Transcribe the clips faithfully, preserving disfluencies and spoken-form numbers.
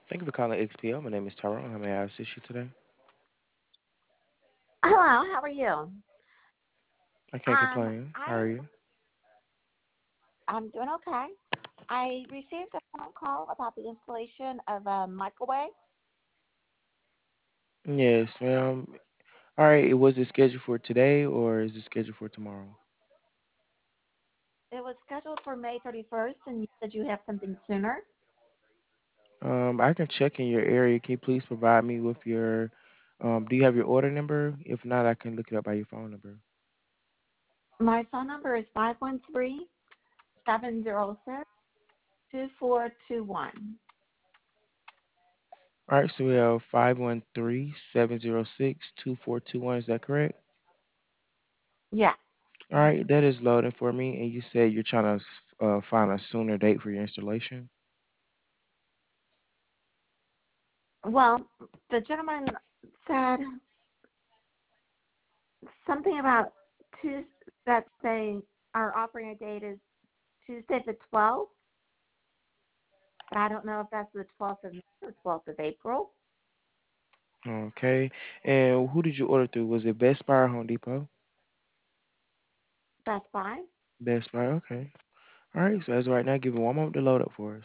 Thank you for calling X P L. My name is Tyrone. How may I assist you today? Hello, how are you? I can't Um, complain. How I are you? I'm doing okay. I received a phone call about the installation of a microwave. Yes, ma'am. All right. Was it scheduled for today or is it scheduled for tomorrow? It was scheduled for May thirty-first, and you said you have something sooner. Um, I can check in your area. Can you please provide me with your, um, do you have your order number? If not, I can look it up by your phone number. My phone number is five one three seven zero six two four two one. All right. So we have five one three seven zero six two four two one. Is that correct? Yeah. All right. That is loading for me. And you said you're trying to uh, find a sooner date for your installation. Well, the gentleman said something about Tuesday, that they are offering a date is Tuesday the twelfth, but I don't know if that's the twelfth of May or twelfth of April. Okay. And who did you order through? Was it Best Buy or Home Depot? Best Buy. Best Buy. Okay. All right. So as of right now, give me one moment to load up for us.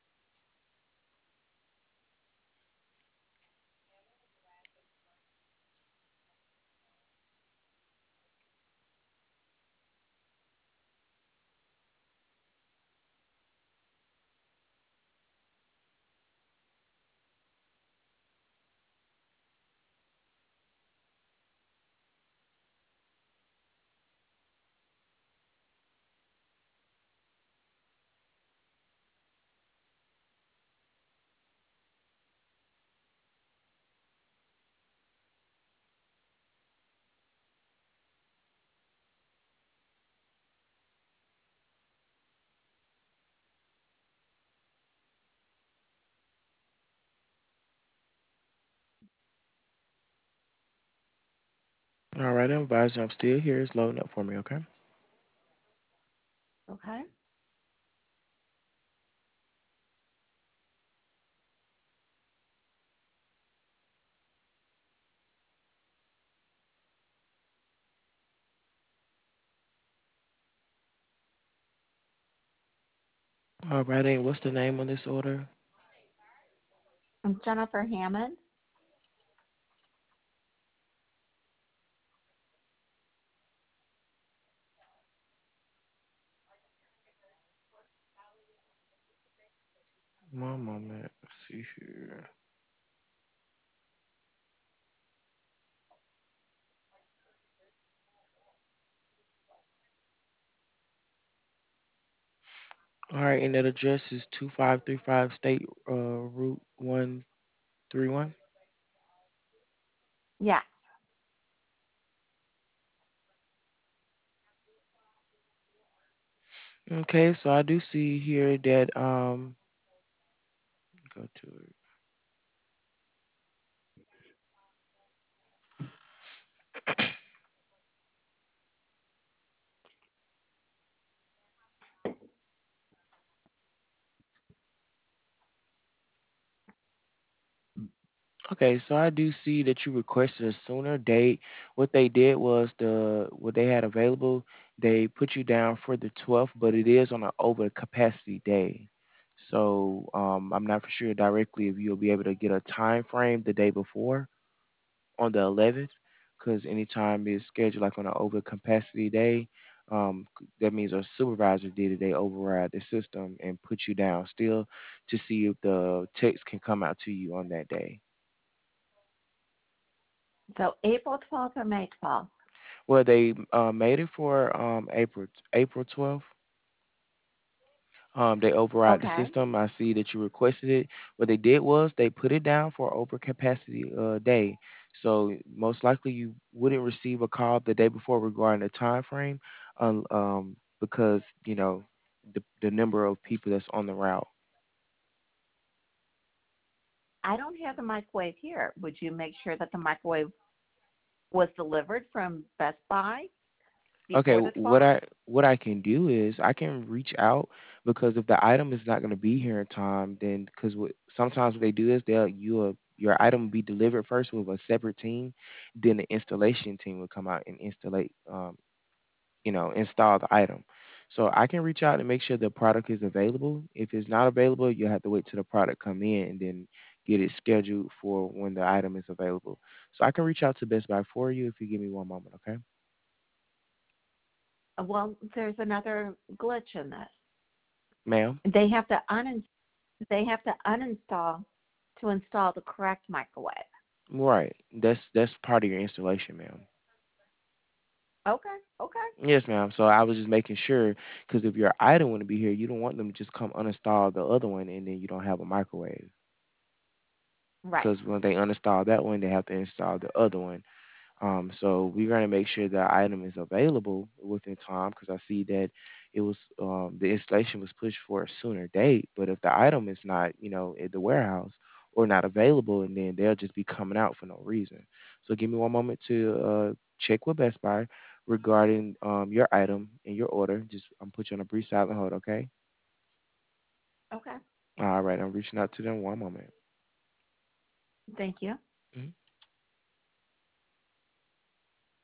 All right, I'm advising I'm still here. It's loading up for me. Okay. Okay. All right. And what's the name on this order? I'm Jennifer Hammond. One moment. Let's see here. All right, and that address is two five three five State uh, Route one three one. Yeah. Okay, so I do see here that um go to it. Okay, so I do see that you requested a sooner date. What they did was the what they had available, they put you down for the twelfth, but it is on an over capacity day. So um, I'm not for sure directly if you'll be able to get a time frame the day before on the eleventh, because anytime it's scheduled like on an over capacity day, um, that means a supervisor did it. They override the system and put you down still to see if the text can come out to you on that day. So April twelfth or May twelfth? Well, they uh, made it for um, April April twelfth. Um, they override the Okay. system. I see that you requested it. What they did was they put it down for overcapacity uh, day. So most likely you wouldn't receive a call the day before regarding the time frame, um, um, because you know the the number of people that's on the route. I don't have the microwave here. Would you make sure that the microwave was delivered from Best Buy Okay, before the what twelfth? I what I can do is I can reach out because if the item is not going to be here in time, then because what, sometimes what they do is they'll you your item will be delivered first with a separate team, then the installation team will come out and installate, um, you know, install the item. So I can reach out and make sure the product is available. If it's not available, you have to wait till the product come in and then get it scheduled for when the item is available. So I can reach out to Best Buy for you if you give me one moment, okay? Well, there's another glitch in this. Ma'am? They have to un they have to uninstall to install the correct microwave. Right. That's that's part of your installation, ma'am. Okay, okay. Yes, ma'am. So I was just making sure because if your item want to be here, you don't want them to just come uninstall the other one and then you don't have a microwave. Right. Because when they uninstall that one, they have to install the other one. Um, so we're gonna make sure the item is available within time because I see that it was um, the installation was pushed for a sooner date. But if the item is not, you know, at the warehouse or not available, and then they'll just be coming out for no reason. So give me one moment to uh, check with Best Buy regarding um, your item and your order. Just I'm put you on a brief silent hold, okay? Okay. All right, I'm reaching out to them. One moment. Thank you. Mhm.